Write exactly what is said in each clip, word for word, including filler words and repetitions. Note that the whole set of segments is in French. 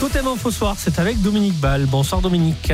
Totem Info Soir, c'est avec Dominique Ball. Bonsoir Dominique.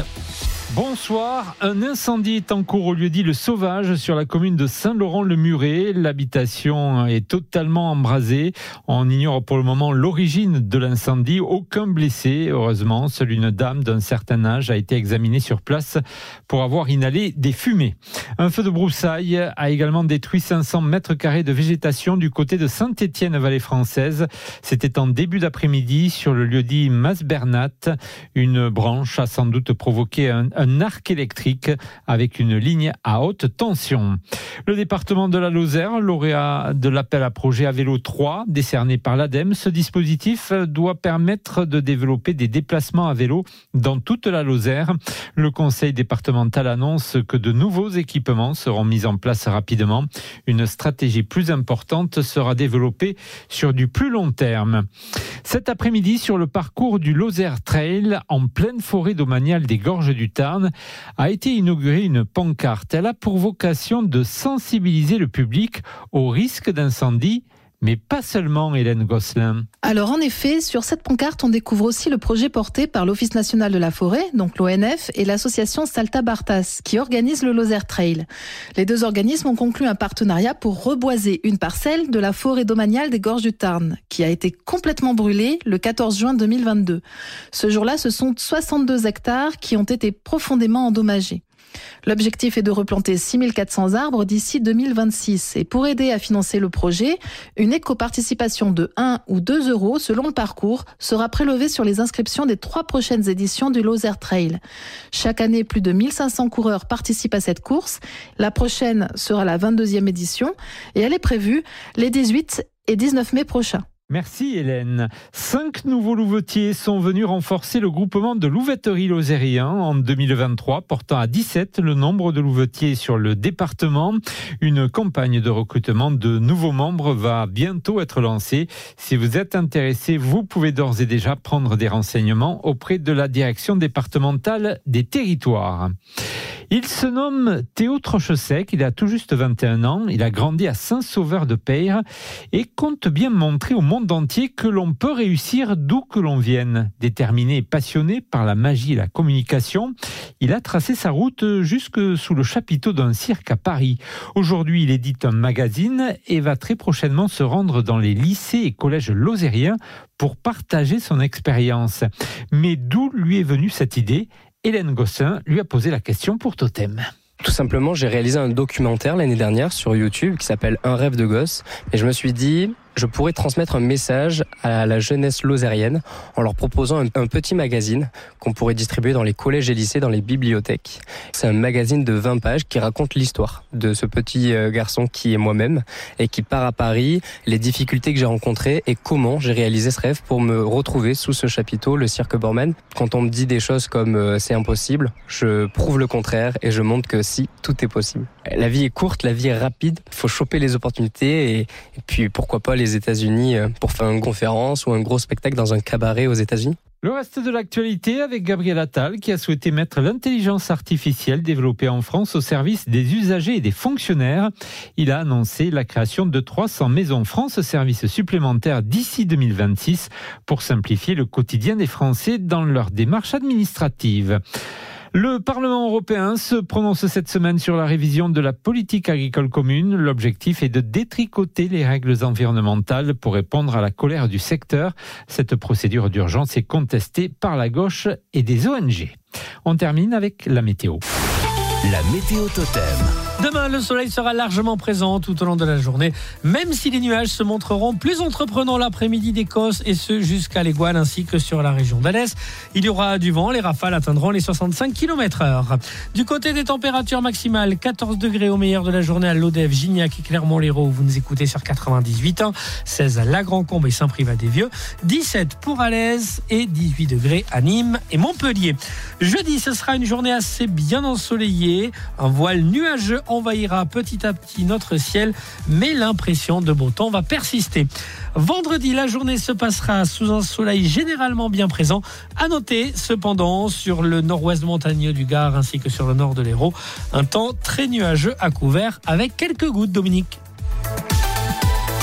Bonsoir. Un incendie est en cours au lieu-dit Le Sauvage sur la commune de Saint-Laurent-le-Muret. L'habitation est totalement embrasée. On ignore pour le moment l'origine de l'incendie. Aucun blessé, heureusement. Seule une dame d'un certain âge a été examinée sur place pour avoir inhalé des fumées. Un feu de broussailles a également détruit cinq cents mètres carrés de végétation du côté de Saint-Étienne-Vallée Française. C'était en début d'après-midi sur le lieu-dit Mas-Bernat. Une branche a sans doute provoqué un un arc électrique avec une ligne à haute tension. Le département de la Lozère, lauréat de l'appel à projet à vélo trois, décerné par l'ADEME, ce dispositif doit permettre de développer des déplacements à vélo dans toute la Lozère. Le conseil départemental annonce que de nouveaux équipements seront mis en place rapidement. Une stratégie plus importante sera développée sur du plus long terme. Cet après-midi, sur le parcours du Lozère Trail, en pleine forêt domaniale des Gorges du Tarn, a été inaugurée une pancarte. Elle a pour vocation de sensibiliser le public au risque d'incendie, mais pas seulement, Hélène Gosselin. Alors en effet, sur cette pancarte, on découvre aussi le projet porté par l'Office national de la forêt, donc l'O N F, et l'association Salta Bartas, qui organise le Lozère Trail. Les deux organismes ont conclu un partenariat pour reboiser une parcelle de la forêt domaniale des Gorges du Tarn, qui a été complètement brûlée le quatorze juin deux mille vingt-deux. Ce jour-là, ce sont soixante-deux hectares qui ont été profondément endommagés. L'objectif est de replanter six mille quatre cents arbres d'ici deux mille vingt-six. Et pour aider à financer le projet, une éco-participation de un ou deux euros selon le parcours sera prélevée sur les inscriptions des trois prochaines éditions du Lozère Trail. Chaque année, plus de mille cinq cents coureurs participent à cette course. La prochaine sera la vingt-deuxième édition et elle est prévue les dix-huit et dix-neuf mai prochains. Merci Hélène. Cinq nouveaux louvetiers sont venus renforcer le groupement de louveteries lozérien en deux mille vingt-trois, portant à dix-sept le nombre de louvetiers sur le département. Une campagne de recrutement de nouveaux membres va bientôt être lancée. Si vous êtes intéressé, vous pouvez d'ores et déjà prendre des renseignements auprès de la direction départementale des territoires. Il se nomme Théo Trochesec, il a tout juste vingt et un ans, il a grandi à Saint-Sauveur-de-Peyre et compte bien montrer au monde entier que l'on peut réussir d'où que l'on vienne. Déterminé et passionné par la magie et la communication, il a tracé sa route jusque sous le chapiteau d'un cirque à Paris. Aujourd'hui, il édite un magazine et va très prochainement se rendre dans les lycées et collèges lozériens pour partager son expérience. Mais d'où lui est venue cette idée ? Hélène Gosselin lui a posé la question pour Totem. Tout simplement, j'ai réalisé un documentaire l'année dernière sur YouTube qui s'appelle Un rêve de gosse. Et je me suis dit, je pourrais transmettre un message à la jeunesse lozérienne en leur proposant un, un petit magazine qu'on pourrait distribuer dans les collèges et lycées, dans les bibliothèques. C'est un magazine de vingt pages qui raconte l'histoire de ce petit garçon qui est moi-même et qui part à Paris, les difficultés que j'ai rencontrées et comment j'ai réalisé ce rêve pour me retrouver sous ce chapiteau, le cirque Borman. Quand on me dit des choses comme euh, c'est impossible, je prouve le contraire et je montre que si, tout est possible. La vie est courte, la vie est rapide, il faut choper les opportunités et, et puis pourquoi pas les États-Unis pour faire une conférence ou un gros spectacle dans un cabaret aux États-Unis. Le reste de l'actualité avec Gabriel Attal qui a souhaité mettre l'intelligence artificielle développée en France au service des usagers et des fonctionnaires. Il a annoncé la création de trois cents maisons France Services supplémentaires d'ici deux mille vingt-six pour simplifier le quotidien des Français dans leur démarche administrative. Le Parlement européen se prononce cette semaine sur la révision de la politique agricole commune. L'objectif est de détricoter les règles environnementales pour répondre à la colère du secteur. Cette procédure d'urgence est contestée par la gauche et des O N G. On termine avec la météo. La météo Totem. Demain, le soleil sera largement présent tout au long de la journée, même si les nuages se montreront plus entreprenants l'après-midi d'Écosse et ce jusqu'à l'Éguane ainsi que sur la région d'Alès. Il y aura du vent, les rafales atteindront les soixante-cinq kilomètres heure. Du côté des températures maximales, quatorze degrés au meilleur de la journée à Lodève, Gignac et Clermont-Lérault, où vous nous écoutez sur quatre-vingt-dix-huit ans, seize à La Grand-Combe et Saint-Privat-des-Vieux, dix-sept pour Alès et dix-huit degrés à Nîmes et Montpellier. Jeudi, ce sera une journée assez bien ensoleillée, un voile nuageux envahira petit à petit notre ciel, mais l'impression de beau temps va persister. Vendredi, la journée se passera sous un soleil généralement bien présent. À noter, cependant, sur le nord-ouest montagneux du Gard ainsi que sur le nord de l'Hérault, un temps très nuageux à couvert avec quelques gouttes, Dominique.